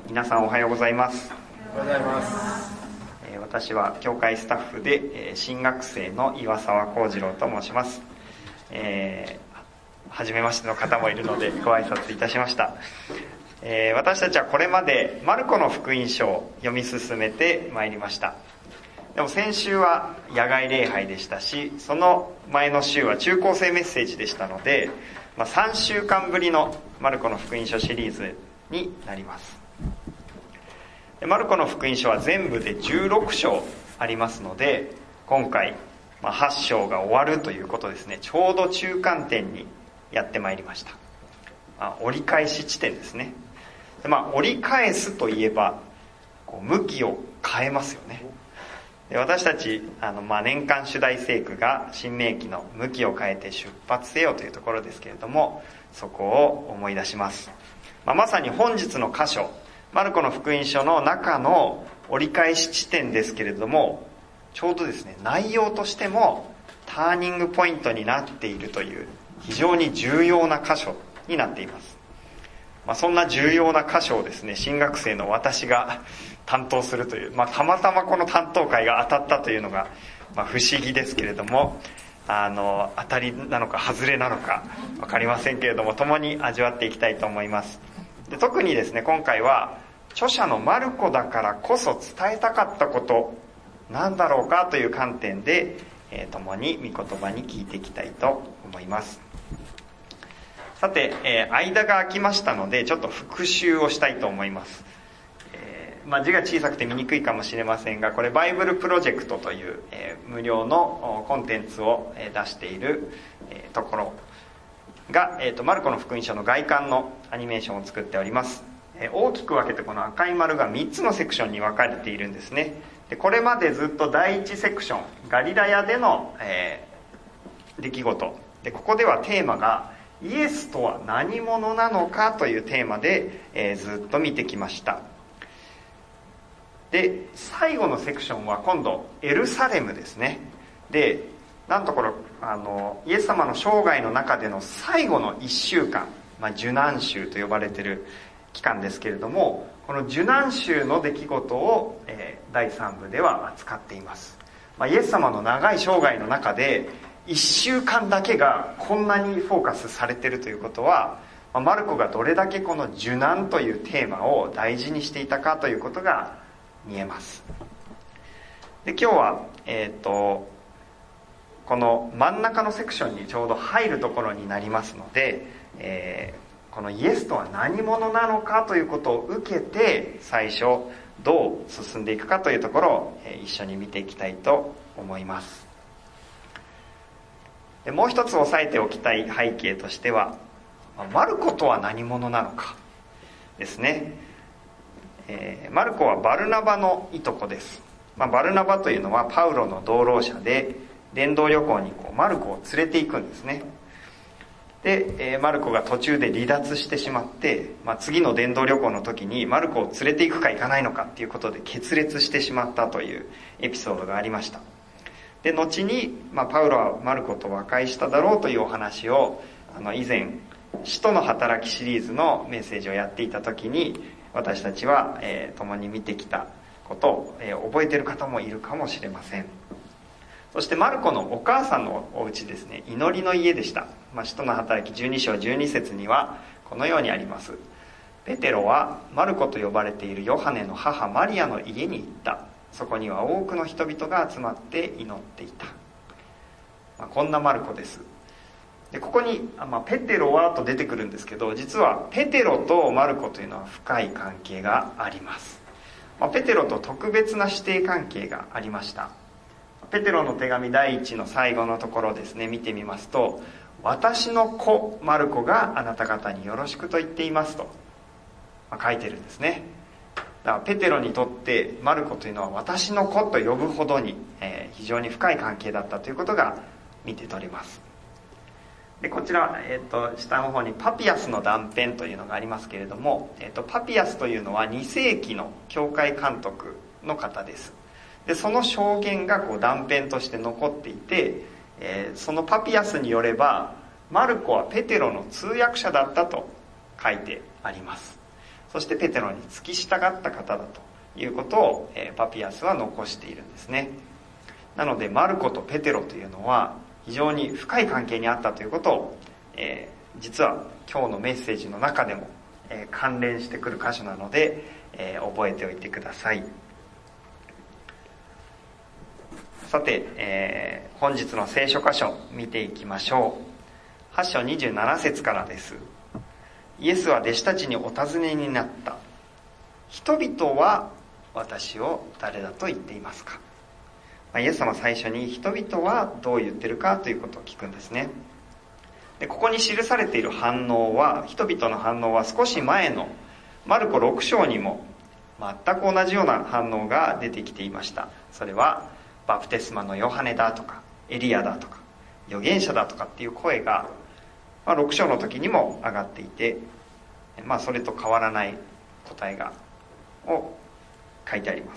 皆さんおはようございます。 おはようございます。 私は教会スタッフで新学生の岩沢幸次郎と申します。初めましての方もいるのでご挨拶いたしました。私たちはこれまでマルコの福音書を読み進めてまいりました。でも先週は野外礼拝でしたし、その前の週は中高生メッセージでしたので、3週間ぶりのマルコの福音書シリーズになります。マルコの福音書は全部で16章ありますので、今回8章が終わるということですね。ちょうど中間点にやってまいりました。折り返し地点ですね。折り返すといえば向きを変えますよね。で、私たち年間主題聖句が新明記の向きを変えて出発せよというところですけれども、そこを思い出します。まさに本日の箇所、マルコの福音書の中の折り返し地点ですけれども、ちょうどですね、内容としてもターニングポイントになっているという非常に重要な箇所になっています。そんな重要な箇所をですね、新学生の私が担当するという、たまたまこの担当会が当たったというのが、不思議ですけれども、当たりなのか外れなのか分かりませんけれども、共に味わっていきたいと思います。で、特にですね、今回は著者のマルコだからこそ伝えたかったことなんだろうかという観点で、共に御言葉に聞いていきたいと思います。さて、間が空きましたのでちょっと復習をしたいと思います。字が小さくて見にくいかもしれませんが、これバイブルプロジェクトという、無料のコンテンツを出しているところが、マルコの福音書の外観のアニメーションを作っております。大きく分けてこの赤い丸が3つのセクションに分かれているんですね。で、これまでずっと第1セクションガリラヤでの、出来事で、ここではテーマがイエスとは何者なのかというテーマで、ずっと見てきました。で、最後のセクションは今度エルサレムですね。で、なんとこれイエス様の生涯の中での最後の1週間、受難週と呼ばれている期間ですけれども、この受難週の出来事を、第3部では扱っています。イエス様の長い生涯の中で1週間だけがこんなにフォーカスされているということは、マルコがどれだけこの受難というテーマを大事にしていたかということが見えます。で、今日はこの真ん中のセクションにちょうど入るところになりますので、このイエスとは何者なのかということを受けて、最初どう進んでいくかというところを一緒に見ていきたいと思います。で、もう一つ押さえておきたい背景としては、マルコとは何者なのかですね。マルコはバルナバのいとこです。バルナバというのはパウロの同労者で、伝道旅行にマルコを連れて行くんですね。で、マルコが途中で離脱してしまって、次の伝道旅行の時にマルコを連れて行くか行かないのかっていうことで決裂してしまったというエピソードがありました。で、後に、パウロはマルコと和解しただろうというお話を以前使徒の働きシリーズのメッセージをやっていた時に、私たちは、共に見てきたことを、覚えている方もいるかもしれません。そしてマルコのお母さんのお家ですね、祈りの家でした。使徒の働き12章12節にはこのようにあります。ペテロはマルコと呼ばれているヨハネの母マリアの家に行った。そこには多くの人々が集まって祈っていた。こんなマルコです。で、ここに、ペテロはと出てくるんですけど、実はペテロとマルコというのは深い関係があります。ペテロと特別な師弟関係がありました。ペテロの手紙第1の最後のところですね、見てみますと、私の子マルコがあなた方によろしくと言っていますと、書いてるんですね。だからペテロにとってマルコというのは私の子と呼ぶほどに、非常に深い関係だったということが見て取れます。で、こちら、下の方にパピアスの断片というのがありますけれども、パピアスというのは2世紀の教会監督の方です。で、その証言が断片として残っていて、そのパピアスによればマルコはペテロの通訳者だったと書いてあります。 そしてペテロに付き従った方だということを、パピアスは残しているんですね。なのでマルコとペテロというのは非常に深い関係にあったということを、実は今日のメッセージの中でも、関連してくる箇所なので、覚えておいてください。さて、本日の聖書箇所見ていきましょう。8章27節からです。イエスは弟子たちにお尋ねになった。人々は私を誰だと言っていますか？イエス様は最初に人々はどう言ってるかということを聞くんですね。でここに記されている反応は、人々の反応は少し前のマルコ6章にも全く同じような反応が出てきていました。それはバプテスマのヨハネだとかエリアだとか預言者だとかっていう声が、6章の時にも上がっていて、それと変わらない答えを書いてあります。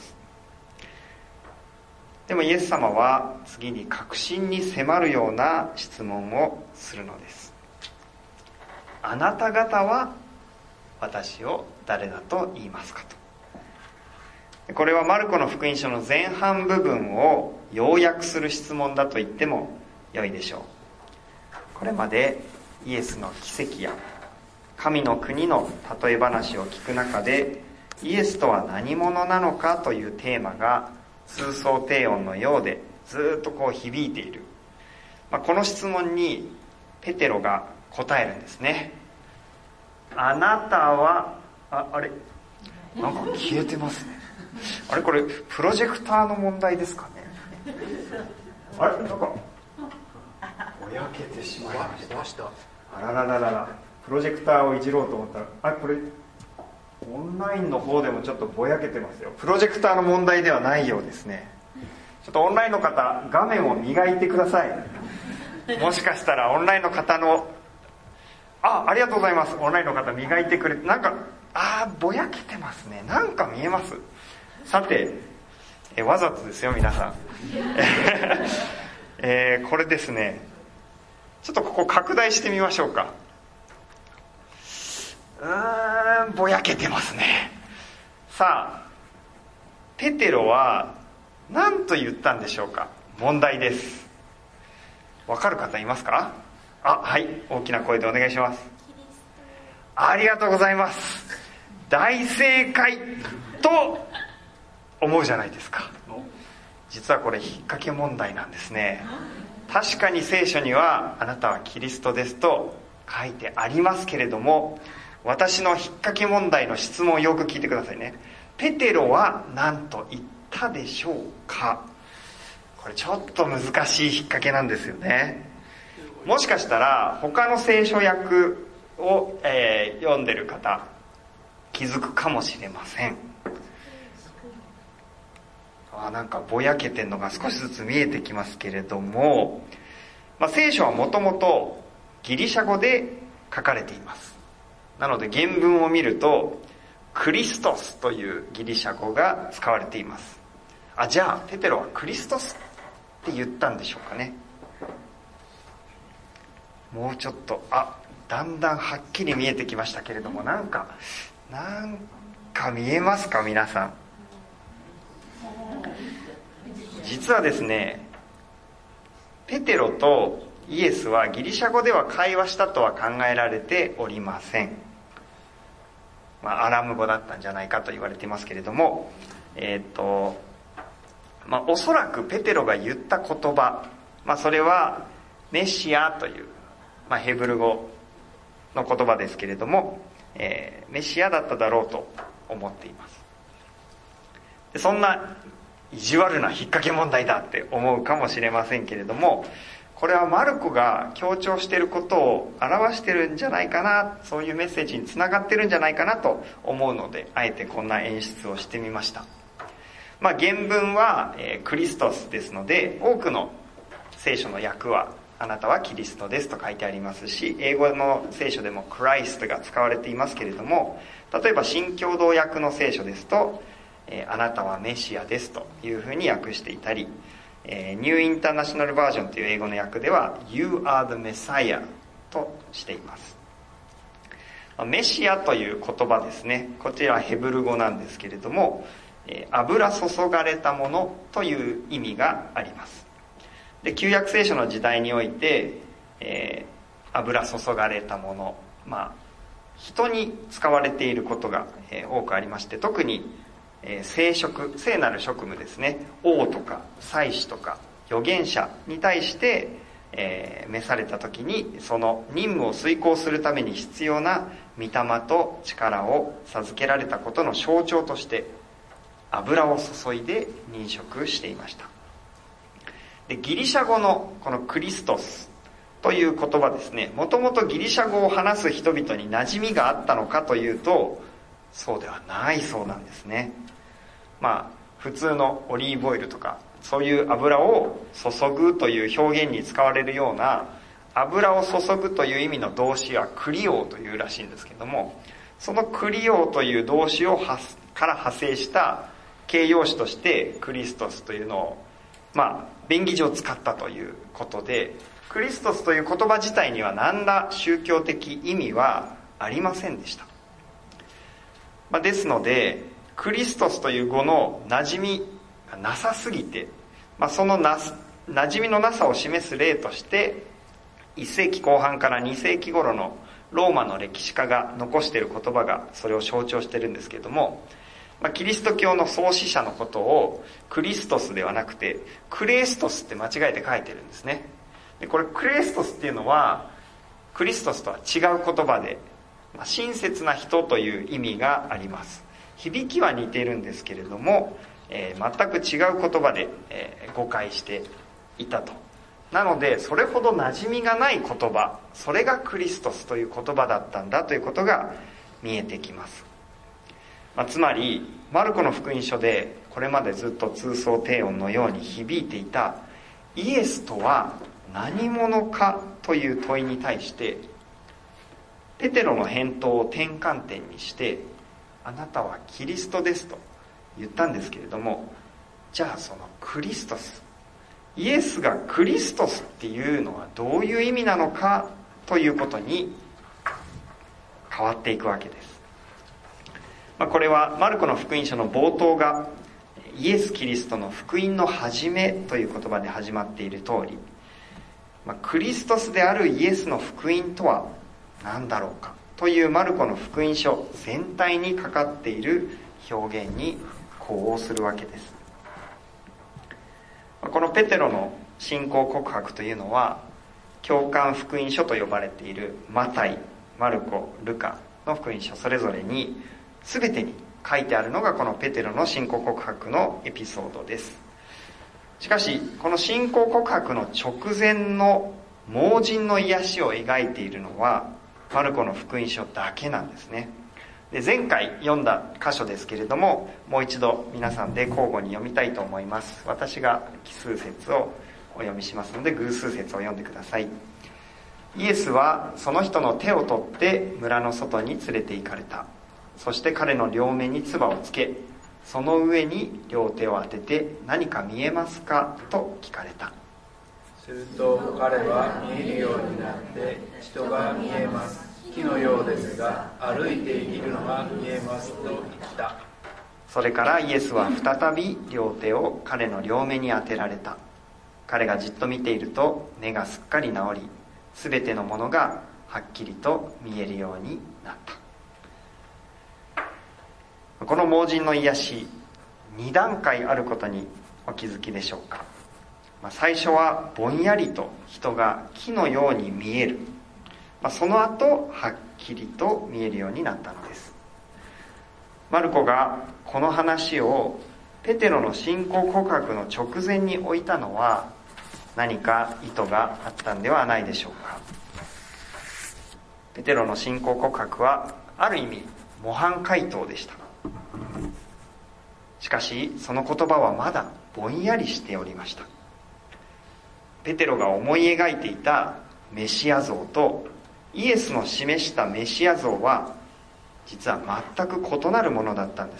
でもイエス様は次に確信に迫るような質問をするのです。あなた方は私を誰だと言いますかと。これはマルコの福音書の前半部分を要約する質問だと言っても良いでしょう。これまでイエスの奇跡や神の国の例え話を聞く中で、イエスとは何者なのかというテーマが通奏低音のようでずっと響いている。この質問にペテロが答えるんですね。あなたは、あれなんか消えてますね。あれこれプロジェクターの問題ですかね。あれなんかぼやけてしまいました。あららららら。プロジェクターをいじろうと思ったら、これオンラインの方でもちょっとぼやけてますよ。プロジェクターの問題ではないようですね。ちょっとオンラインの方、画面を磨いてください。もしかしたらオンラインの方のありがとうございます。オンラインの方磨いてくれて、なんかぼやけてますね。なんか見えます。さて、わざとですよ皆さん。これですね、ちょっとここ拡大してみましょうか。ぼやけてますね。さあ、ペテロは何と言ったんでしょうか。問題です。わかる方いますか？はい、大きな声でお願いします。ありがとうございます。大正解と思うじゃないですか。実はこれ引っ掛け問題なんですね。確かに聖書にはあなたはキリストですと書いてありますけれども、私の引っ掛け問題の質問をよく聞いてくださいね。ペテロは何と言ったでしょうか。これちょっと難しい引っ掛けなんですよね。もしかしたら他の聖書訳を、読んでる方気づくかもしれません。なんかぼやけてんのが少しずつ見えてきますけれども、聖書はもともとギリシャ語で書かれています。なので原文を見るとクリストスというギリシャ語が使われています。じゃあペテロはクリストスって言ったんでしょうかね。もうちょっとだんだんはっきり見えてきましたけれども、なんか見えますか皆さん。実はですね、ペテロとイエスはギリシャ語では会話したとは考えられておりません。アラム語だったんじゃないかと言われていますけれども、おそらくペテロが言った言葉、それはメシアという、ヘブル語の言葉ですけれども、メシアだっただろうと思っています。でそんな意地悪な引っ掛け問題だって思うかもしれませんけれども、これはマルコが強調していることを表してるんじゃないかな、そういうメッセージにつながってるんじゃないかなと思うので、あえてこんな演出をしてみました。原文は、クリストスですので、多くの聖書の訳はあなたはキリストですと書いてありますし、英語の聖書でもクライストが使われていますけれども、例えば新共同訳の聖書ですと、あなたはメシアですというふうに訳していたり、ニューインターナショナルバージョンという英語の訳では You are the Messiah としています。 メシアという言葉ですね。こちらヘブル語なんですけれども、油注がれたものという意味があります。で、旧約聖書の時代において、油注がれたもの、人に使われていることが多くありまして、特に聖なる職務ですね、王とか祭司とか預言者に対して召された時に、その任務を遂行するために必要な御霊と力を授けられたことの象徴として油を注いで認職していました。で、ギリシャ語のこのクリストスという言葉ですね、もともとギリシャ語を話す人々に馴染みがあったのかというと、そうではないそうなんですね。普通のオリーブオイルとかそういう油を注ぐという表現に使われるような、油を注ぐという意味の動詞はクリオーというらしいんですけども、そのクリオーという動詞から派生した形容詞としてクリストスというのを便宜上使ったということで、クリストスという言葉自体には何ら宗教的意味はありませんでした。ですので、クリストスという語の馴染みがなさすぎて、その馴染みのなさを示す例として、1世紀後半から2世紀頃のローマの歴史家が残している言葉がそれを象徴しているんですけれども、キリスト教の創始者のことをクリストスではなくてクレストスって間違えて書いてるんですね。で、これクレストスっていうのはクリストスとは違う言葉で、親切な人という意味があります。響きは似ているんですけれども、全く違う言葉で、誤解していたと。なので、それほど馴染みがない言葉、それがクリストスという言葉だったんだということが見えてきます。つまりマルコの福音書でこれまでずっと通奏低音のように響いていたイエスとは何者かという問いに対して、ペテロの返答を転換点にして、あなたはキリストですと言ったんですけれども、じゃあそのクリストス、イエスがクリストスっていうのはどういう意味なのかということに変わっていくわけです。これはマルコの福音書の冒頭がイエス・キリストの福音の始めという言葉で始まっている通り、クリストスであるイエスの福音とは何だろうかというマルコの福音書全体にかかっている表現に呼応するわけです。このペテロの信仰告白というのは、教会福音書と呼ばれているマタイ、マルコ、ルカの福音書それぞれに全てに書いてあるのがこのペテロの信仰告白のエピソードです。しかしこの信仰告白の直前の盲人の癒しを描いているのはマルコの福音書だけなんですね。で、前回読んだ箇所ですけれども、もう一度皆さんで交互に読みたいと思います。私が奇数節をお読みしますので偶数節を読んでください。イエスはその人の手を取って村の外に連れて行かれた。そして彼の両目に唾をつけ、その上に両手を当てて、何か見えますかと聞かれた。 すると彼は見えるようになって、人が見えます。木のようですが、歩いているのが見えますと言った。 それからイエスは再び両手を彼の両目に当てられた。彼がじっと見ていると目がすっかり治り、すべてのものがはっきりと見えるようになった。この盲人の癒し、2段階あることにお気づきでしょうか。最初はぼんやりと人が木のように見える。その後はっきりと見えるようになったのです。マルコがこの話をペテロの信仰告白の直前に置いたのは何か意図があったんではないでしょうか。ペテロの信仰告白はある意味模範解答でした。しかしその言葉はまだぼんやりしておりました。ペテロが思い描いていたメシア像とイエスの示したメシア像は実は全く異なるものだったんです。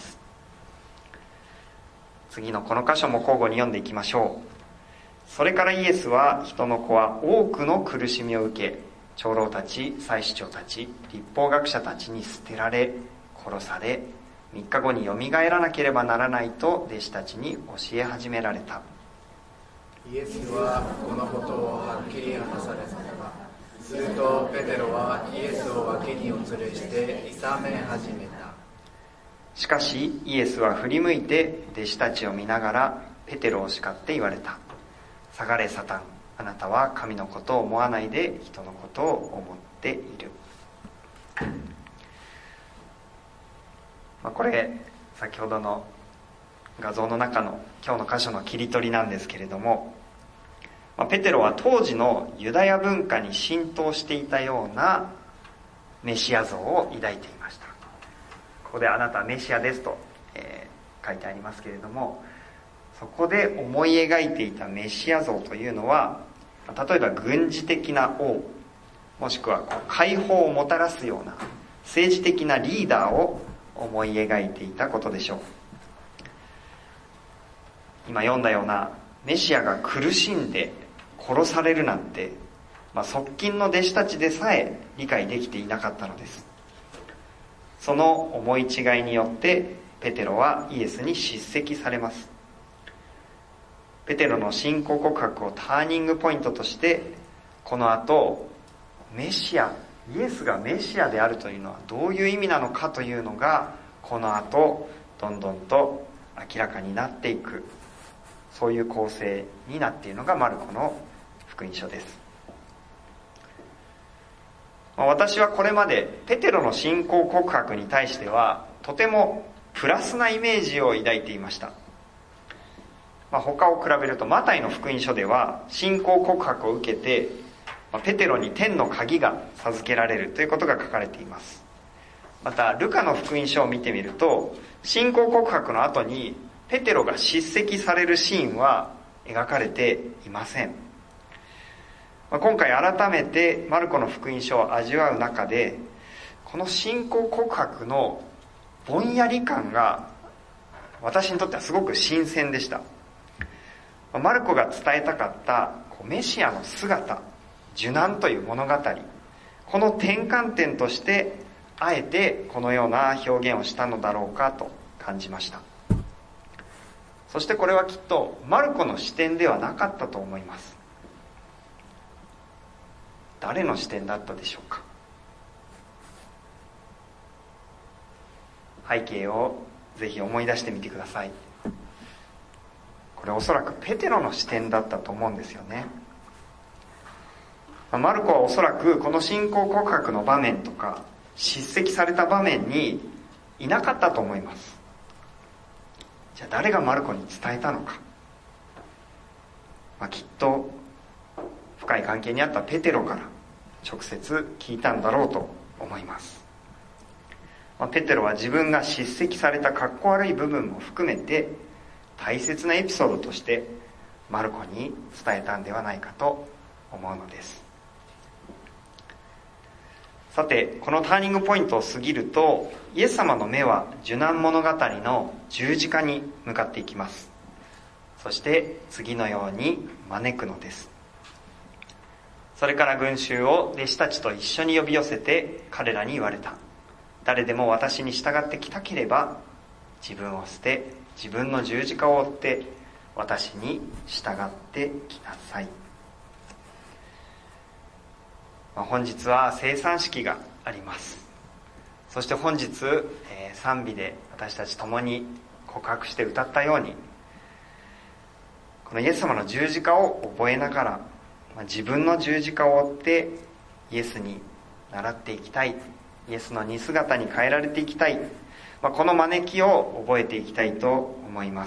次のこの箇所も交互に読んでいきましょう。それからイエスは人の子は多くの苦しみを受け、 長老たち、祭司長たち、律法学者たちに捨てられ、殺され、3日後によみがえらなければならないと弟子たちに教え始められた。 イエスはこのことをはっきり話された。するとペテロはイエスを脇にお連れしていさめ始めた。 しかしイエスは振り向いて弟子たちを見ながらペテロを叱って言われた。下がれサタン、あなたは神のことを思わないで人のことを思っている。これ先ほどの画像の中の今日の箇所の切り取りなんですけれども、ペテロは当時のユダヤ文化に浸透していたようなメシア像を抱いていました。ここであなたはメシアですと、書いてありますけれども、そこで思い描いていたメシア像というのは、例えば軍事的な王、もしくは解放をもたらすような政治的なリーダーを思い描いていたことでしょう。今読んだようなメシアが苦しんで殺されるなんて、側近の弟子たちでさえ理解できていなかったのです。その思い違いによってペテロはイエスに叱責されます。ペテロの信仰告白をターニングポイントとして、この後メシア、イエスがメシアであるというのはどういう意味なのかというのが、この後どんどんと明らかになっていく、そういう構成になっているのがマルコの福音書です。私はこれまでペテロの信仰告白に対してはとてもプラスなイメージを抱いていました。他を比べるとマタイの福音書では信仰告白を受けてペテロに天の鍵が授けられるということが書かれています。またルカの福音書を見てみると、信仰告白の後にペテロが叱責されるシーンは描かれていません。今回改めてマルコの福音書を味わう中で、この信仰告白のぼんやり感が私にとってはすごく新鮮でした。マルコが伝えたかったメシアの姿、受難という物語、この転換点としてあえてこのような表現をしたのだろうかと感じました。そしてこれはきっとマルコの視点ではなかったと思います。誰の視点だったでしょうか。背景をぜひ思い出してみてください。これおそらくペテロの視点だったと思うんですよね。マルコはおそらくこの信仰告白の場面とか叱責された場面にいなかったと思います。じゃあ誰がマルコに伝えたのか。きっと深い関係にあったペテロから直接聞いたんだろうと思います。ペテロは自分が叱責されたかっこ悪い部分も含めて大切なエピソードとしてマルコに伝えたんではないかと思うのです。さて、このターニングポイントを過ぎると、イエス様の目は受難物語の十字架に向かっていきます。そして次のように招くのです。それから群衆を弟子たちと一緒に呼び寄せて彼らに言われた。誰でも私に従ってきたければ、自分を捨て、自分の十字架を追って私に従ってきなさい。本日は聖餐式があります。そして本日、賛美で私たち共に告白して歌ったように、このイエス様の十字架を覚えながら、自分の十字架を追ってイエスに倣っていきたい、イエスの似姿に変えられていきたい、この招きを覚えていきたいと思います。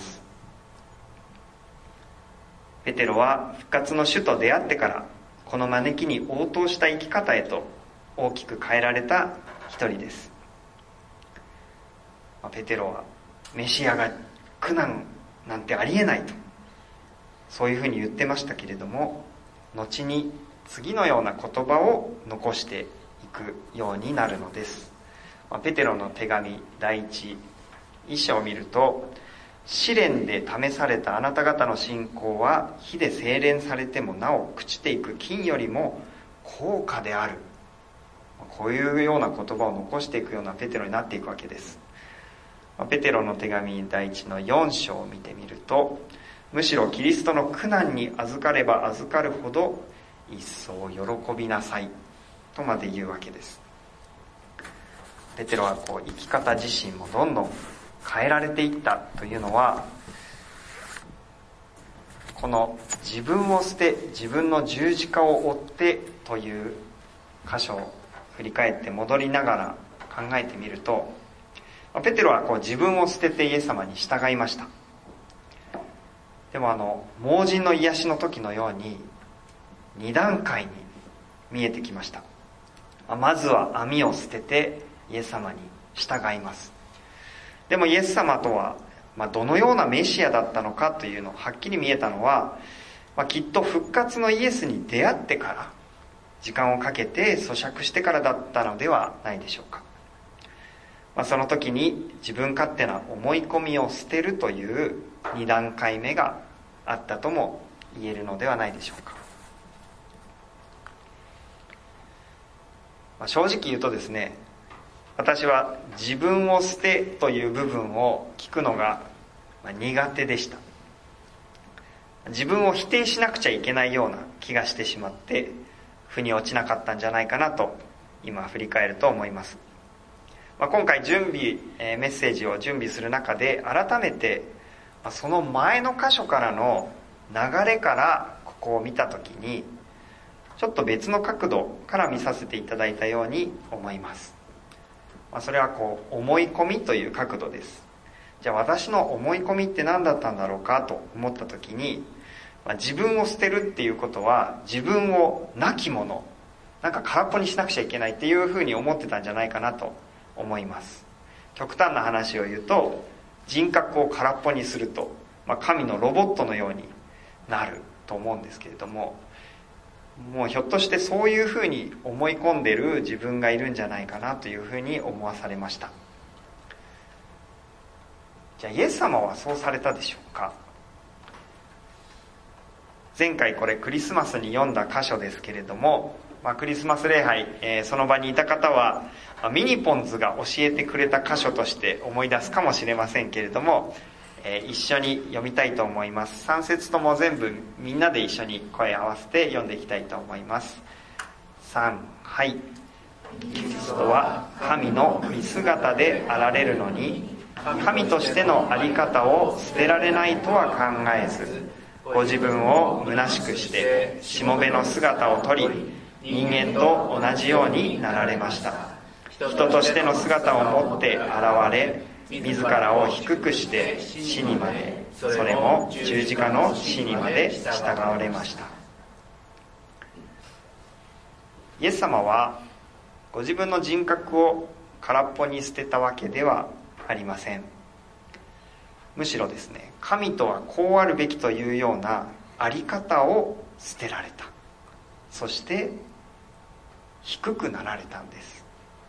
ペテロは復活の主と出会ってからこの招きに応答した生き方へと大きく変えられた一人です。ペテロはメシアが苦難なんてありえないと、そういうふうに言ってましたけれども、後に次のような言葉を残していくようになるのです。ペテロの手紙第1章を見ると、試練で試されたあなた方の信仰は火で精錬されてもなお朽ちていく金よりも高価である、こういうような言葉を残していくようなペテロになっていくわけです。ペテロの手紙第1の4章を見てみると、むしろキリストの苦難に預かれば預かるほど一層喜びなさいとまで言うわけです。ペテロは生き方自身もどんどん変えられていったというのは、この自分を捨て自分の十字架を追ってという箇所を振り返って戻りながら考えてみると、ペテロは自分を捨ててイエス様に従いました。でも盲人の癒しの時のように2段階に見えてきました。まずは網を捨ててイエス様に従います。でもイエス様とはどのようなメシアだったのかというのをはっきり見えたのは、きっと復活のイエスに出会ってから、時間をかけて咀嚼してからだったのではないでしょうか。その時に自分勝手な思い込みを捨てるという2段階目があったとも言えるのではないでしょうか。正直言うとですね、私は自分を捨てという部分を聞くのが苦手でした。自分を否定しなくちゃいけないような気がしてしまって腑に落ちなかったんじゃないかなと今振り返ると思います。今回メッセージを準備する中で改めてその前の箇所からの流れからここを見たときにちょっと別の角度から見させていただいたように思います。それは思い込みという角度です。じゃあ私の思い込みって何だったんだろうかと思ったときに、自分を捨てるっていうことは自分をなきもの、空っぽにしなくちゃいけないっていうふうに思ってたんじゃないかなと思います。極端な話を言うと、人格を空っぽにすると、神のロボットのようになると思うんですけれども、もうひょっとしてそういうふうに思い込んでる自分がいるんじゃないかなというふうに思わされました。じゃあイエス様はそうされたでしょうか。前回これクリスマスに読んだ箇所ですけれども、クリスマス礼拝、その場にいた方はミニポンズが教えてくれた箇所として思い出すかもしれませんけれども、一緒に読みたいと思います。3節とも全部みんなで一緒に声合わせて読んでいきたいと思います。3、はい。キリストは神の見姿であられるのに、神としての在り方を捨てられないとは考えず、ご自分を虚しくしてしもべの姿をとり、人間と同じようになられました。人としての姿を持って現れ、自らを低くして死にまで、それも十字架の死にまで従われました。イエス様はご自分の人格を空っぽに捨てたわけではありません。むしろですね、神とはこうあるべきというようなあり方を捨てられた。そして低くなられたんです。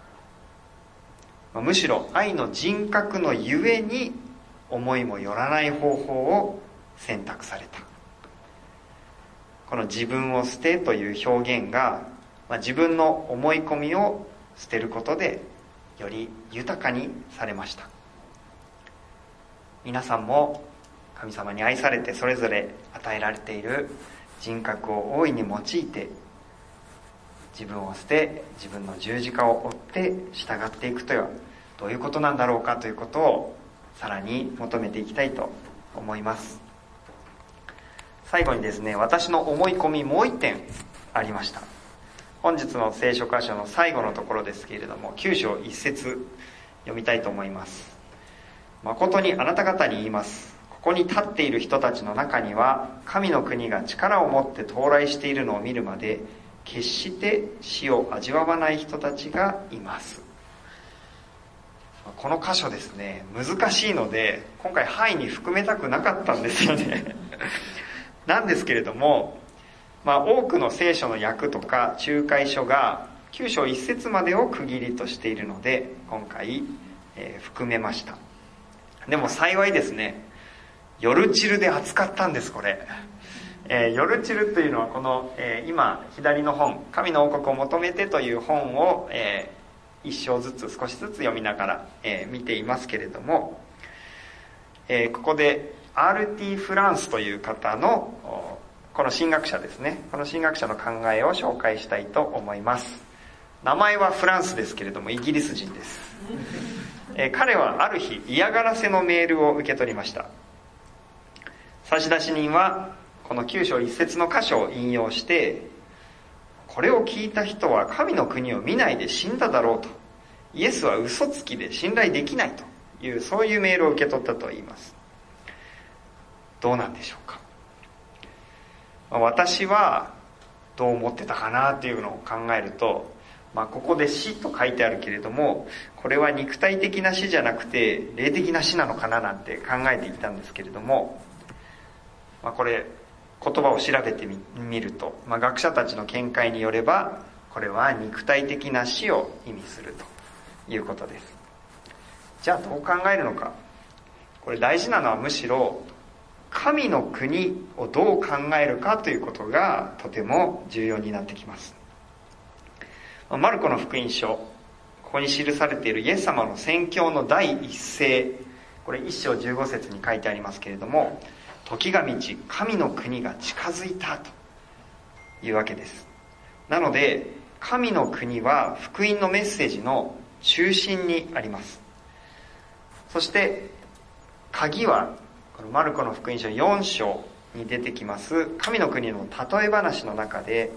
むしろ愛の人格のゆえに思いもよらない方法を選択された。この自分を捨てという表現が、自分の思い込みを捨てることでより豊かにされました。皆さんも神様に愛されてそれぞれ与えられている人格を大いに用いて、自分を捨て自分の十字架を追って従っていくとはどういうことなんだろうかということをさらに求めていきたいと思います。最後にですね、私の思い込みもう一点ありました。本日の聖書箇所の最後のところですけれども、9章1節読みたいと思います。誠にあなた方に言います。ここに立っている人たちの中には、神の国が力を持って到来しているのを見るまで決して死を味わわない人たちがいます。この箇所ですね、難しいので今回範囲に含めたくなかったんですよねなんですけれども、多くの聖書の訳とか仲介書が9章1節までを区切りとしているので今回、含めました。でも幸いですね、夜チルで扱ったんです。これヨルチュルというのはこの、今左の本「神の王国を求めて」という本を、一章ずつ少しずつ読みながら、見ていますけれども、ここで R.T. フランスという方のこの神学者ですね、この神学者の考えを紹介したいと思います。名前はフランスですけれどもイギリス人です。彼はある日嫌がらせのメールを受け取りました。差出人はこの9章1節の箇所を引用して、これを聞いた人は神の国を見ないで死んだだろうと、イエスは嘘つきで信頼できないという、そういうメールを受け取ったといいます。どうなんでしょうか。私はどう思ってたかなというのを考えると、ここで死と書いてあるけれども、これは肉体的な死じゃなくて霊的な死なのかななんて考えていたんですけれども、これ言葉を調べてみると、学者たちの見解によればこれは肉体的な死を意味するということです。じゃあどう考えるのか。これ大事なのはむしろ神の国をどう考えるかということがとても重要になってきます。マルコの福音書、ここに記されているイエス様の宣教の第一声、これ1章15節に書いてありますけれども、時が満ち神の国が近づいたというわけです。なので神の国は福音のメッセージの中心にあります。そして鍵はこのマルコの福音書4章に出てきます神の国の例え話の中で、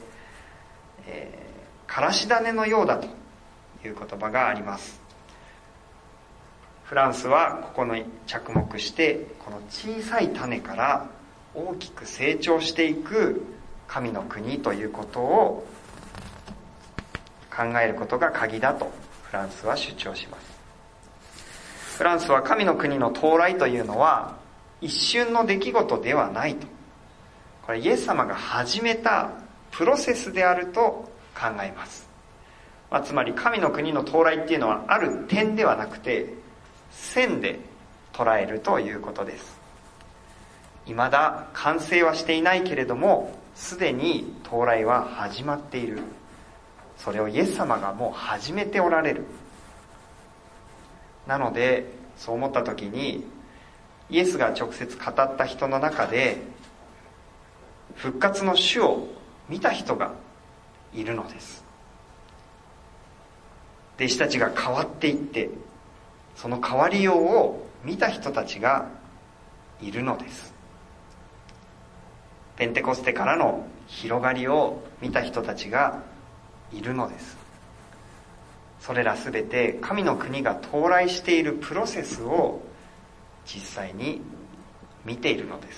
からし種のようだという言葉があります。フランスはここに着目して、この小さい種から大きく成長していく神の国ということを考えることが鍵だとフランスは主張します。フランスは神の国の到来というのは一瞬の出来事ではないと、これイエス様が始めたプロセスであると考えます。つまり神の国の到来っていうのはある点ではなくて線で捉えるということです。未だ完成はしていないけれどもすでに到来は始まっている。それをイエス様がもう始めておられる。なのでそう思った時に、イエスが直接語った人の中で復活の主を見た人がいるのです。弟子たちが変わっていって、その変わりようを見た人たちがいるのです。ペンテコステからの広がりを見た人たちがいるのです。それらすべて神の国が到来しているプロセスを実際に見ているのです。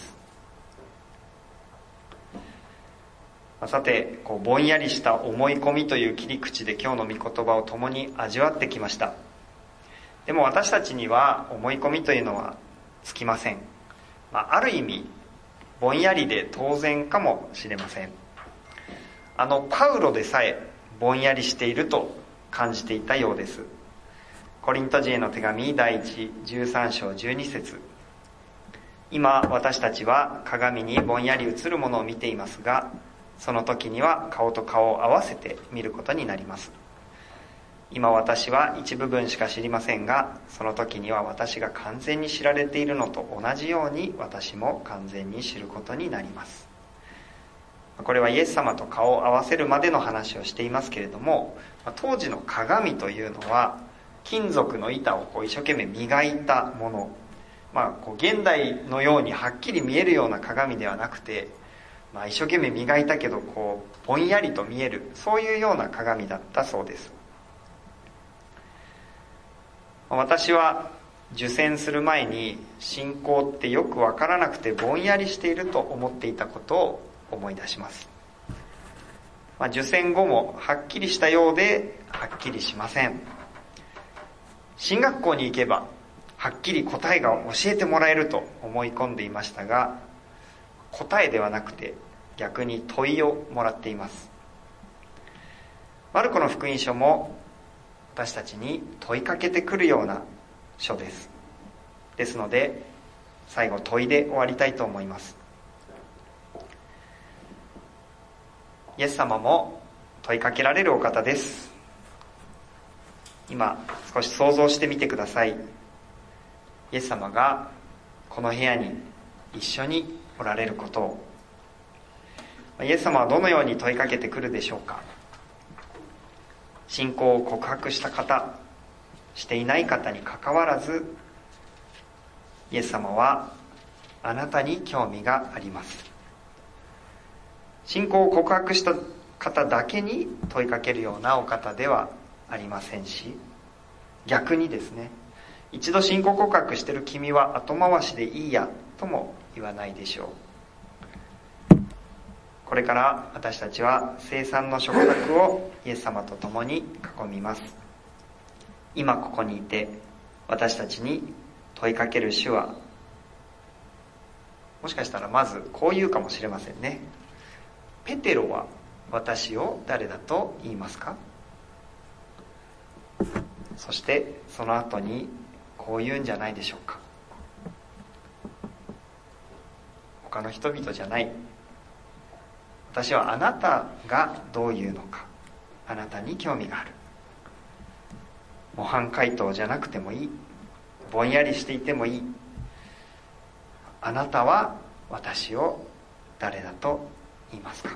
さて、ぼんやりした思い込みという切り口で今日の御言葉を共に味わってきました。でも私たちには思い込みというのはつきません。ある意味ぼんやりで当然かもしれません。パウロでさえぼんやりしていると感じていたようです。コリント人への手紙第113章12節、今私たちは鏡にぼんやり映るものを見ていますが、その時には顔と顔を合わせて見ることになります。今私は一部分しか知りませんが、その時には私が完全に知られているのと同じように私も完全に知ることになります。これはイエス様と顔を合わせるまでの話をしていますけれども、当時の鏡というのは金属の板を一生懸命磨いたもの、現代のようにはっきり見えるような鏡ではなくて、一生懸命磨いたけどぼんやりと見える、そういうような鏡だったそうです。私は受洗する前に信仰ってよくわからなくてぼんやりしていると思っていたことを思い出します。受洗後もはっきりしたようではっきりしません。進学校に行けばはっきり答えが教えてもらえると思い込んでいましたが、答えではなくて逆に問いをもらっています。マルコの福音書も私たちに問いかけてくるような書です。ですので最後問いで終わりたいと思います。 イエス様も問いかけられるお方です。今少し想像してみてください。イエス様がこの部屋に一緒におられることを。イエス様はどのように問いかけてくるでしょうか。信仰を告白した方、していない方にかかわらず、イエス様はあなたに興味があります。信仰を告白した方だけに問いかけるようなお方ではありませんし、逆にですね、一度信仰告白している君は後回しでいいやとも言わないでしょう。これから私たちは聖餐の食卓をイエス様と共に囲みます。今ここにいて私たちに問いかける主は、もしかしたらまずこう言うかもしれませんね。ペテロは私を誰だと言いますか？そしてその後にこう言うんじゃないでしょうか。他の人々じゃない、私はあなたがどう言うのか、あなたに興味がある。模範解答じゃなくてもいい、ぼんやりしていてもいい。あなたは私を誰だと言いますか？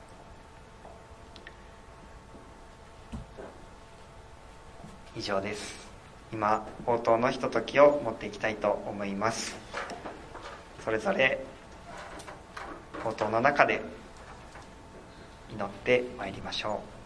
以上です。今応答のひとときを持っていきたいと思います。それぞれ応答の中で祈ってまいりましょう。